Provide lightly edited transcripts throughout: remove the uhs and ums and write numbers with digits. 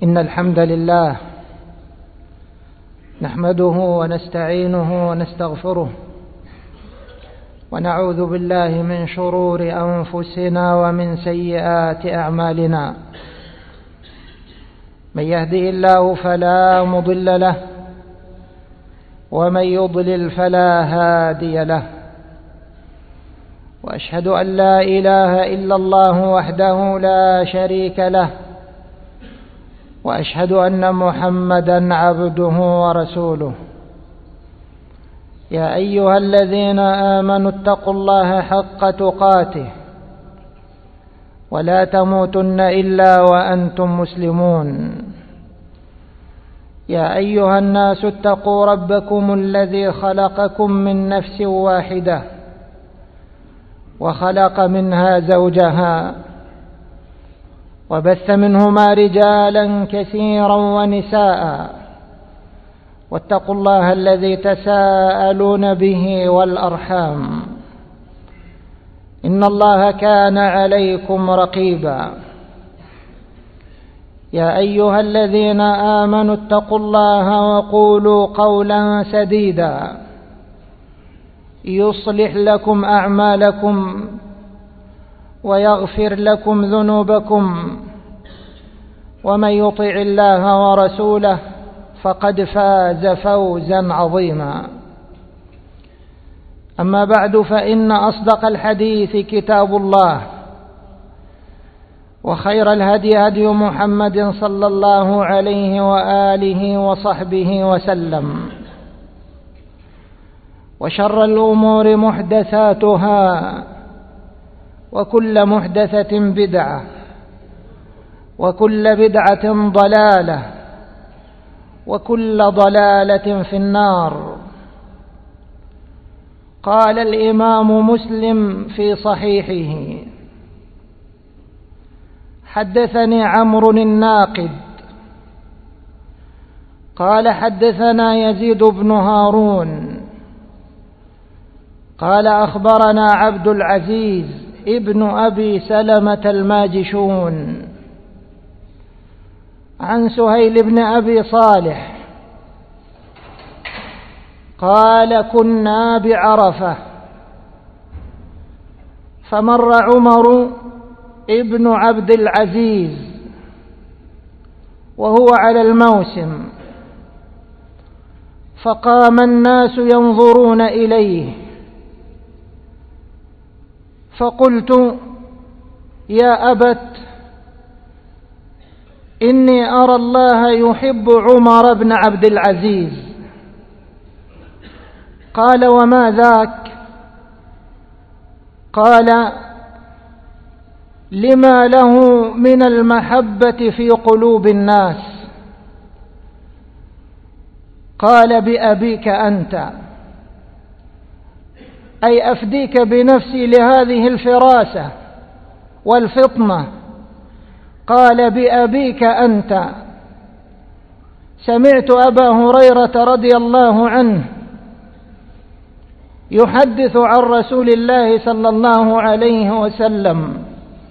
إن الحمد لله نحمده ونستعينه ونستغفره ونعوذ بالله من شرور أنفسنا ومن سيئات أعمالنا. من يهده الله فلا مضل له ومن يضلل فلا هادي له، وأشهد أن لا إله إلا الله وحده لا شريك له، وأشهد أن محمدا عبده ورسوله. يا أيها الذين آمنوا اتقوا الله حق تقاته ولا تموتن إلا وأنتم مسلمون. يا أيها الناس اتقوا ربكم الذي خلقكم من نفس واحدة وخلق منها زوجها وبث منهما رجالا كثيرا ونساء، واتقوا الله الذي تساءلون به والأرحام إن الله كان عليكم رقيبا. يا أيها الذين آمنوا اتقوا الله وقولوا قولا سديدا يصلح لكم أعمالكم ويغفر لكم ذنوبكم، ومن يطع الله ورسوله فقد فاز فوزا عظيما. أما بعد، فإن أصدق الحديث كتاب الله، وخير الهدي هدي محمد صلى الله عليه وآله وصحبه وسلم، وشر الأمور محدثاتها، وكل محدثة بدعة، وكل بدعة ضلالة، وكل ضلالة في النار. قال الإمام مسلم في صحيحه: حدثني عمرو الناقد قال حدثنا يزيد بن هارون قال أخبرنا عبد العزيز ابن أبي سلمة الماجشون عن سهيل بن أبي صالح قال كنا بعرفة فمر عمر ابن عبد العزيز وهو على الموسم، فقام الناس ينظرون إليه، فقلت: يا أبت، إني أرى الله يحب عمر بن عبد العزيز. قال: وما ذاك؟ قال: لما له من المحبة في قلوب الناس. قال: بأبيك أنت، أي أفديك بنفسي لهذه الفراسة والفطنة. قال: بأبيك أنت. سمعت أبا هريرة رضي الله عنه يحدث عن رسول الله صلى الله عليه وسلم: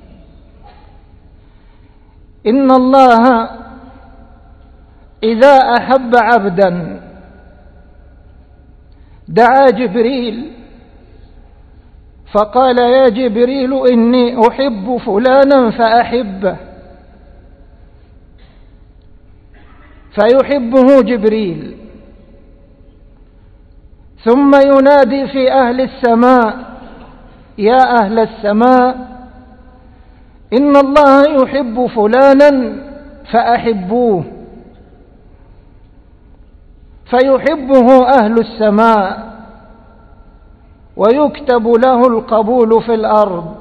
إن الله إذا أحب عبدا دعا جبريل فقال: يا جبريل، إني أحب فلانا فأحبه، فيحبه جبريل. ثم ينادي في أهل السماء: يا أهل السماء، إن الله يحب فلانا فأحبوه، فيحبه أهل السماء ويكتب له القبول في الأرض.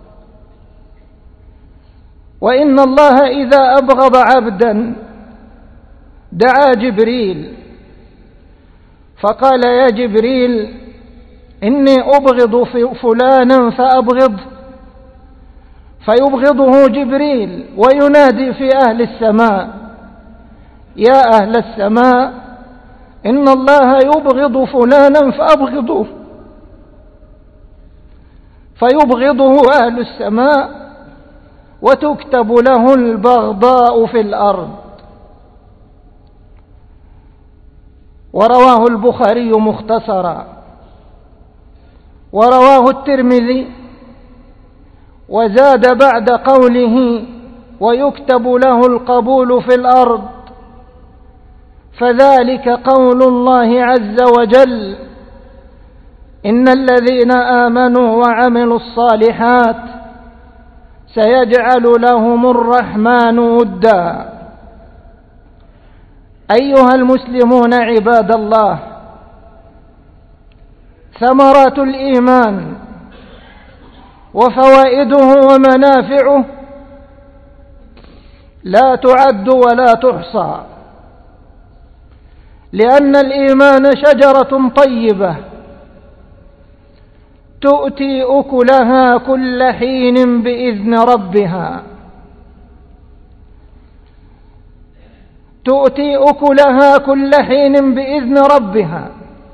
وإن الله إذا أبغض عبدا دعا جبريل فقال: يا جبريل، إني أبغض فلانا فأبغضه، فيبغضه جبريل وينادي في أهل السماء: يا أهل السماء، إن الله يبغض فلانا فأبغضوه، فيبغضه أهل السماء وتكتب له البغضاء في الأرض. ورواه البخاري مختصرا، ورواه الترمذي وزاد بعد قوله ويكتب له القبول في الأرض، فذلك قول الله عز وجل: إن الذين آمنوا وعملوا الصالحات سيجعل لهم الرحمن ودا. أيها المسلمون عباد الله، ثمرات الإيمان وفوائده ومنافعه لا تعد ولا تحصى، لأن الإيمان شجرة طيبة تؤتي أكلها كل حين بإذن ربها، تؤتي أكلها كل حين بإذن ربها،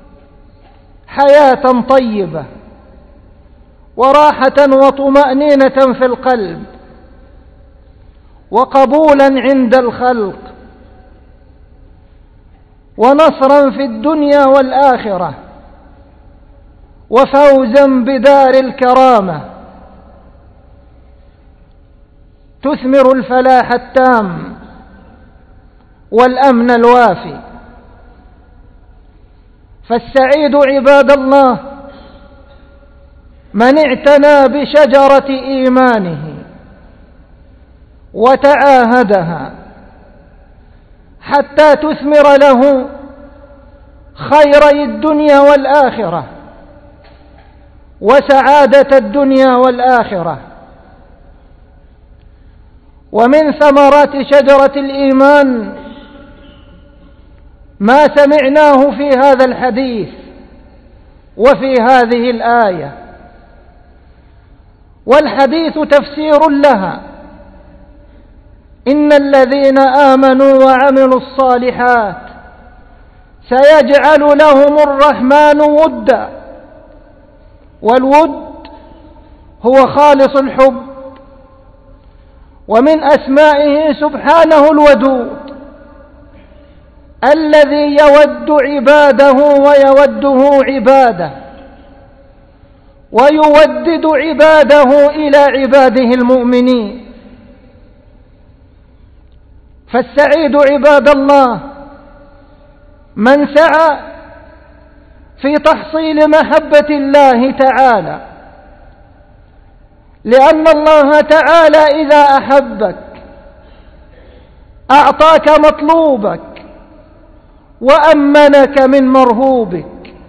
حياة طيبة وراحة وطمأنينة في القلب وقبولا عند الخلق ونصرا في الدنيا والآخرة وفوزا بدار الكرامة، تثمر الفلاح التام والأمن الوافي. فالسعيد عباد الله من اعتنى بشجرة إيمانه وتعاهدها حتى تثمر له خيري الدنيا والآخرة وسعادة الدنيا والآخرة. ومن ثمرات شجرة الإيمان ما سمعناه في هذا الحديث وفي هذه الآية، والحديث تفسير لها: إن الذين آمنوا وعملوا الصالحات سيجعل لهم الرحمن ودا. والود هو خالص الحب، ومن أسمائه سبحانه الودود الذي يود عباده ويوده عباده ويودد عباده إلى عباده المؤمنين. فالسعيد عباد الله من سعى في تحصيل محبة الله تعالى، لأن الله تعالى إذا أحبك أعطاك مطلوبك وأمنك من مرهوبك.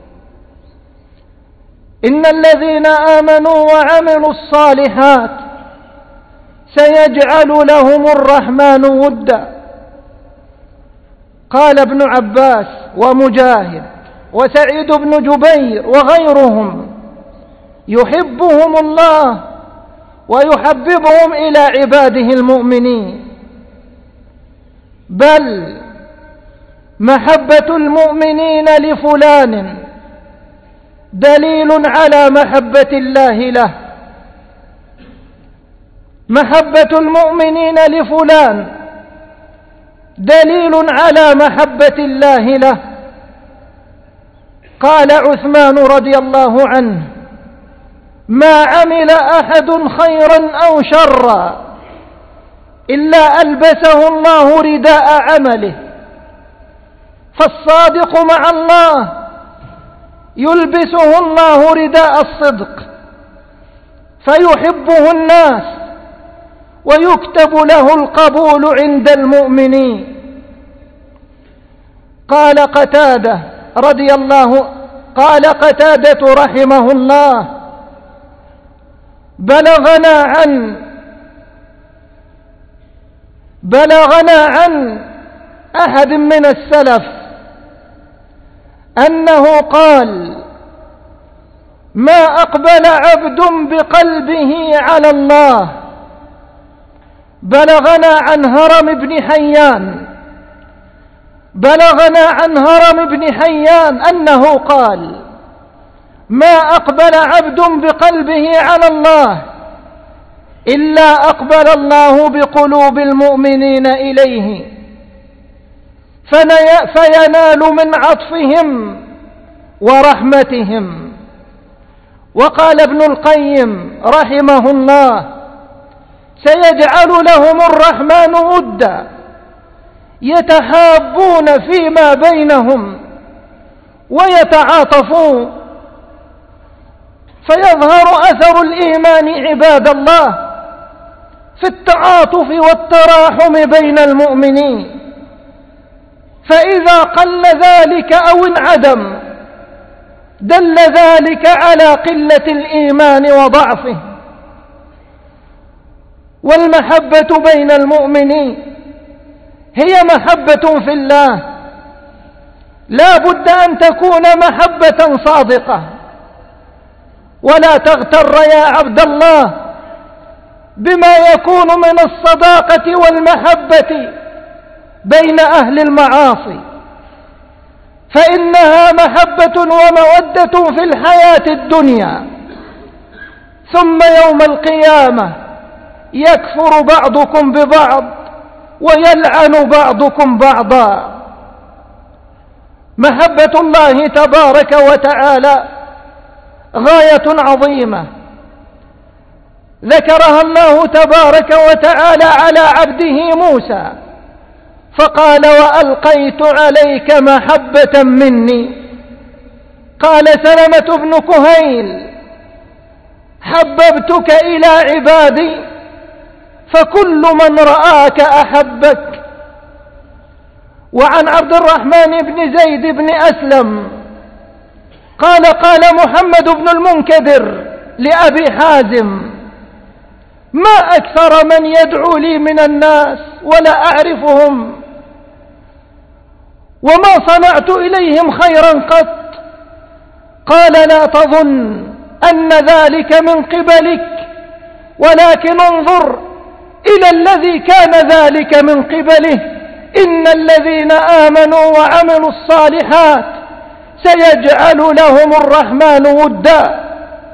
إن الذين آمنوا وعملوا الصالحات سيجعل لهم الرحمن ودا. قال ابن عباس ومجاهد وسعيد بن جبير وغيرهم: يحبهم الله ويحببهم إلى عباده المؤمنين. بل محبة المؤمنين لفلان دليل على محبة الله له. محبة المؤمنين لفلان دليل على محبة الله له. قال عثمان رضي الله عنه: ما عمل أحد خيرا أو شرا إلا ألبسه الله رداء عمله. فالصادق مع الله يلبسه الله رداء الصدق فيحبه الناس ويكتب له القبول عند المؤمنين. قال قتادة رحمه الله: بلغنا عن أحد من السلف أنه قال: ما أقبل عبد بقلبه على الله. بلغنا عن هرم بن حيان أنه قال: ما أقبل عبد بقلبه على الله إلا أقبل الله بقلوب المؤمنين إليه. فينال من عطفهم ورحمتهم. وقال ابن القيم رحمه الله: سيجعل لهم الرحمن ودا يتحابون فيما بينهم ويتعاطفون، فيظهر أثر الإيمان عباد الله في التعاطف والتراحم بين المؤمنين. فإذا قل ذلك أو انعدم دل ذلك على قلة الإيمان وضعفه. والمحبة بين المؤمنين هي محبة في الله، لا بد أن تكون محبة صادقة. ولا تغتر يا عبد الله بما يكون من الصداقة والمحبة بين أهل المعاصي، فإنها محبة ومودة في الحياة الدنيا، ثم يوم القيامة يكفر بعضكم ببعض ويلعن بعضكم بعضا. محبة الله تبارك وتعالى غاية عظيمة ذكرها الله تبارك وتعالى على عبده موسى، فقال: وألقيت عليك محبة مني. قال سلمة بن كهيل: حببتك إلى عبادي فكل من رآك أحبك. وعن عبد الرحمن بن زيد بن أسلم قال: قال محمد بن المنكدر لأبي حازم: ما أكثر من يدعو لي من الناس ولا أعرفهم، وما صنعت إليهم خيرا قط. قال: لا تظن أن ذلك من قبلك، ولكن انظر إلى الذي كان ذلك من قبله. إن الذين آمنوا وعملوا الصالحات سيجعل لهم الرحمن ودا.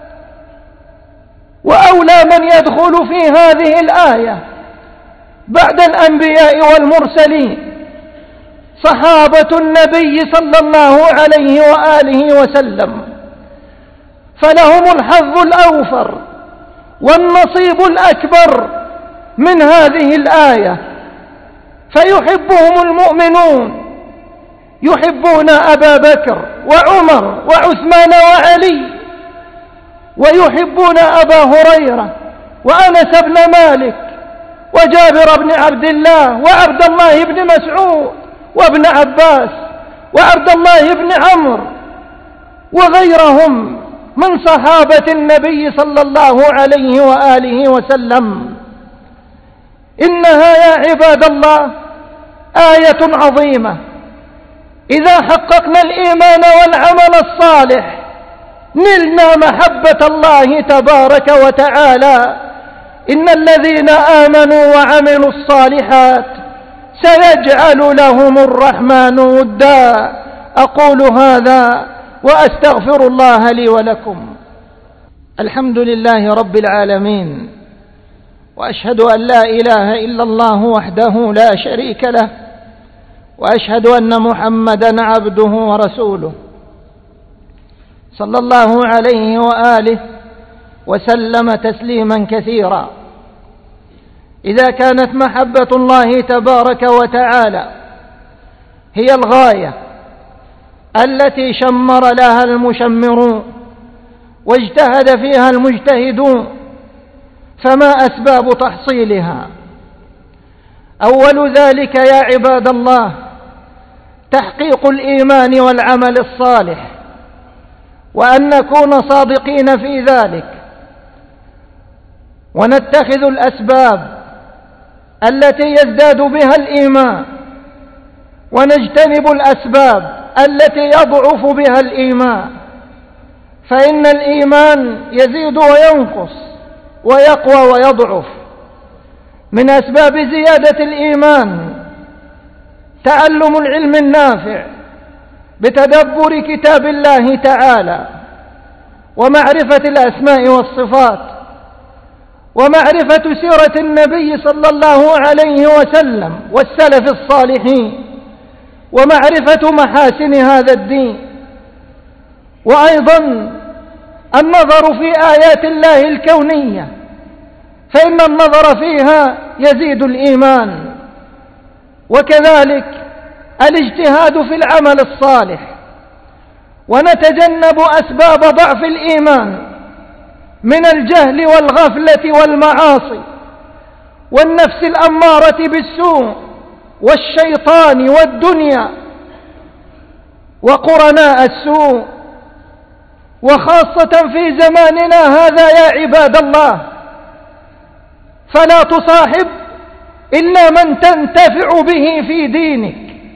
وأولى من يدخل في هذه الآية بعد الأنبياء والمرسلين صحابة النبي صلى الله عليه وآله وسلم، فلهم الحظ الأوفر والنصيب الأكبر من هذه الآية، فيحبهم المؤمنون، يحبون أبا بكر وعمر وعثمان وعلي، ويحبون أبا هريرة وأنس بن مالك وجابر بن عبد الله وعبد الله بن مسعود وابن عباس وعبد الله بن عمرو وغيرهم من صحابة النبي صلى الله عليه وآله وسلم. إنها يا عباد الله آية عظيمة. إذا حققنا الإيمان والعمل الصالح نلنا محبة الله تبارك وتعالى. إن الذين آمنوا وعملوا الصالحات سيجعل لهم الرحمن ودا. أقول هذا وأستغفر الله لي ولكم. الحمد لله رب العالمين، وأشهد أن لا إله إلا الله وحده لا شريك له، وأشهد أن محمدًا عبده ورسوله صلى الله عليه وآله وسلم تسليما كثيرا. إذا كانت محبة الله تبارك وتعالى هي الغاية التي شمر لها المشمرون واجتهد فيها المجتهدون، فما أسباب تحصيلها؟ أول ذلك يا عباد الله تحقيق الإيمان والعمل الصالح، وأن نكون صادقين في ذلك، ونتخذ الأسباب التي يزداد بها الإيمان، ونجتنب الأسباب التي يضعف بها الإيمان، فإن الإيمان يزيد وينقص ويقوى ويضعف. من أسباب زيادة الإيمان تعلم العلم النافع بتدبر كتاب الله تعالى، ومعرفة الأسماء والصفات، ومعرفة سيرة النبي صلى الله عليه وسلم والسلف الصالحين، ومعرفة محاسن هذا الدين. وأيضا النظر في آيات الله الكونية، فإن النظر فيها يزيد الإيمان. وكذلك الاجتهاد في العمل الصالح، ونتجنب أسباب ضعف الإيمان من الجهل والغفلة والمعاصي والنفس الأمارة بالسوء والشيطان والدنيا وقرناء السوء. وخاصة في زماننا هذا يا عباد الله، فلا تصاحب إلا من تنتفع به في دينك،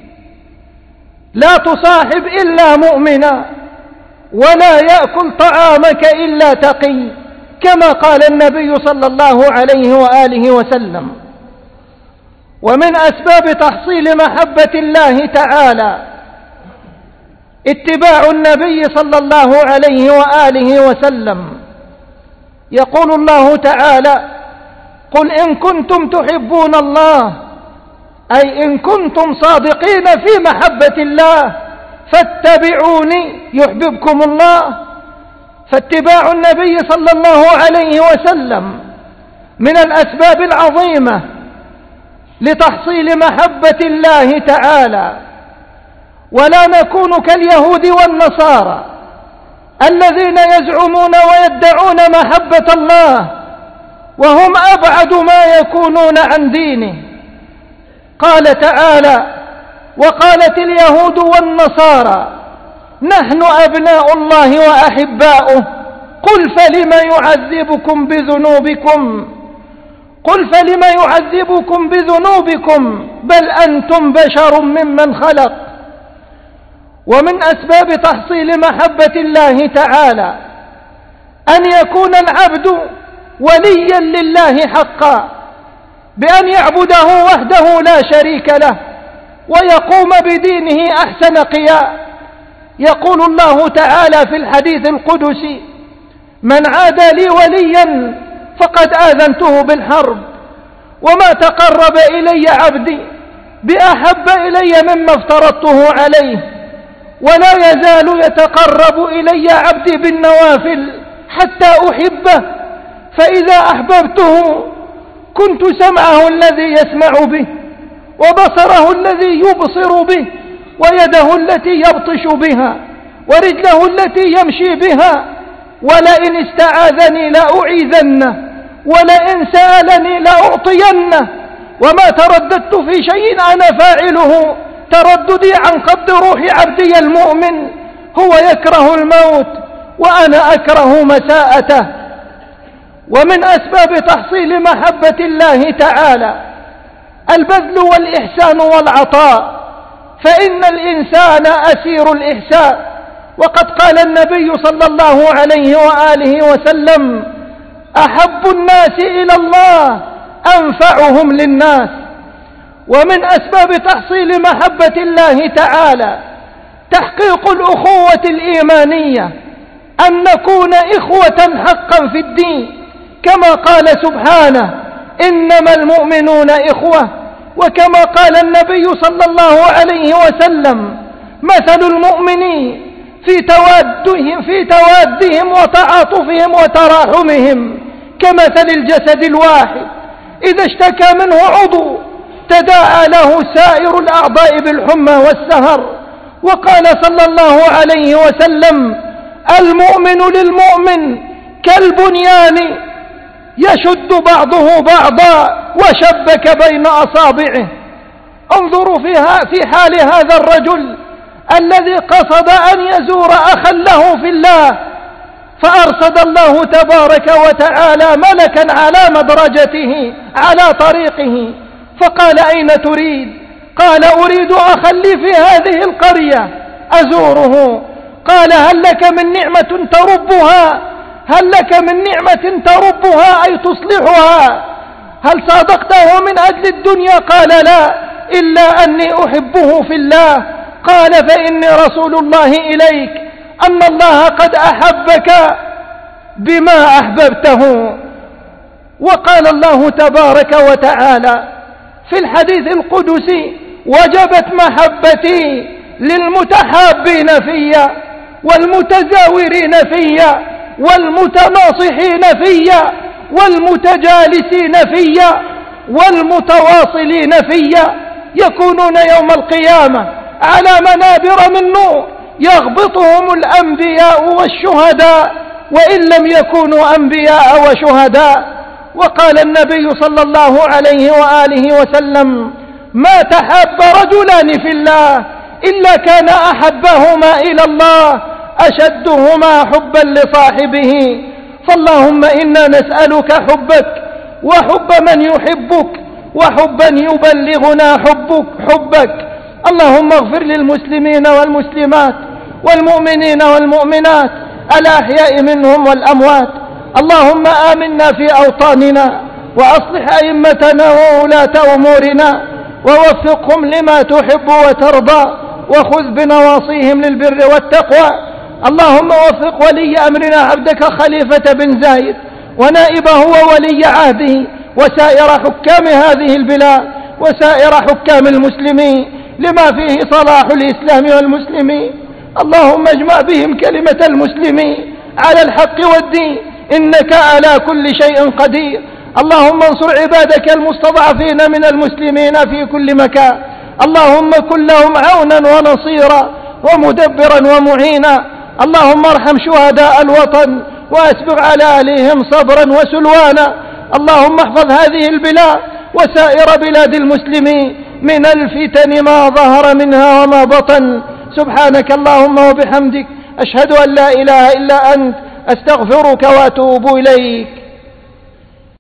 لا تصاحب إلا مؤمنا، ولا يأكل طعامك إلا تقي، كما قال النبي صلى الله عليه وآله وسلم. ومن أسباب تحصيل محبة الله تعالى اتباع النبي صلى الله عليه وآله وسلم. يقول الله تعالى: قل إن كنتم تحبون الله، أي إن كنتم صادقين في محبة الله فاتبعوني يحببكم الله. فاتباع النبي صلى الله عليه وسلم من الأسباب العظيمة لتحصيل محبة الله تعالى. ولا نكون كاليهود والنصارى الذين يزعمون ويدعون محبة الله وهم أبعد ما يكونون عن دينه. قال تعالى: وقالت اليهود والنصارى نحن أبناء الله وأحباؤه قل فلم يعذبكم بذنوبكم بذنوبكم بل أنتم بشر ممن خلق. ومن أسباب تحصيل محبة الله تعالى أن يكون العبد وليا لله حقا، بأن يعبده وحده لا شريك له ويقوم بدينه أحسن قيام. يقول الله تعالى في الحديث القدسي: من عادى لي وليا فقد آذنته بالحرب، وما تقرب إلي عبدي بأحب إلي مما افترضته عليه، ولا يزال يتقرب إلي عبدي بالنوافل حتى أحبه، فإذا أحببته كنت سمعه الذي يسمع به، وبصره الذي يبصر به، ويده التي يبطش بها، ورجله التي يمشي بها. ولئن استعاذني لأعيذنه، ولئن سألني لأعطينه. وما ترددت في شيء أنا فاعله ترددي عن قبض روح عبدي المؤمن. هو يكره الموت وأنا أكره مساءته. ومن أسباب تحصيل محبة الله تعالى البذل والإحسان والعطاء، فإن الإنسان أسير الإحسان. وقد قال النبي صلى الله عليه وآله وسلم: أحب الناس إلى الله أنفعهم للناس. ومن أسباب تحصيل محبة الله تعالى تحقيق الأخوة الإيمانية، أن نكون إخوة حقا في الدين، كما قال سبحانه: إنما المؤمنون إخوة. وكما قال النبي صلى الله عليه وسلم: مثل المؤمنين في توادهم وتعاطفهم وتراحمهم كمثل الجسد الواحد إذا اشتكى منه عضو تداعى له سائر الأعضاء بالحمى والسهر. وقال صلى الله عليه وسلم: المؤمن للمؤمن كالبنيان يشد بعضه بعضا وشبك بين أصابعه. انظروا في حال هذا الرجل الذي قصد أن يزور أخا له في الله، فأرصد الله تبارك وتعالى ملكا على مدرجته على طريقه، فقال: أين تريد؟ قال: أريد أخا لي في هذه القرية أزوره. قال: هل لك من نعمة تربها أي تصلحها؟ هل صادقته من أجل الدنيا؟ قال: لا، إلا أني أحبه في الله. قال: فإني رسول الله إليك أن الله قد أحبك بما أحببته. وقال الله تبارك وتعالى في الحديث القدسي: وجبت محبتي للمتحابين فيا والمتزاورين فيا والمتناصحين فيا والمتجالسين فيا والمتواصلين فيا، يكونون يوم القيامة على منابر من نور يغبطهم الأنبياء والشهداء وإن لم يكونوا أنبياء وشهداء. وقال النبي صلى الله عليه وآله وسلم: ما تحاب رجلان في الله إلا كان أحبهما إلى الله أشدهما حبا لصاحبه. فاللهم إنا نسألك حبك وحب من يحبك وحبا يبلغنا حبك. اللهم اغفر للمسلمين والمسلمات والمؤمنين والمؤمنات الأحياء منهم والأموات. اللهم آمنا في أوطاننا وأصلح أئمتنا وولاة أمورنا ووفقهم لما تحب وترضى وخذ بنواصيهم للبر والتقوى. اللهم وفق ولي أمرنا عبدك خليفة بن زايد ونائبه وولي عهده وسائر حكام هذه البلاد وسائر حكام المسلمين لما فيه صلاح الإسلام والمسلمين. اللهم اجمع بهم كلمة المسلمين على الحق والدين إنك على كل شيء قدير. اللهم انصر عبادك المستضعفين من المسلمين في كل مكان. اللهم كن لهم عونا ونصيرا ومدبرا ومعينا. اللهم ارحم شهداء الوطن وأسبغ على أهلهم صبرا وسلوانا. اللهم احفظ هذه البلاد وسائر بلاد المسلمين من الفتن ما ظهر منها وما بطن. سبحانك اللهم وبحمدك أشهد أن لا إله إلا أنت أستغفرك وأتوب إليك.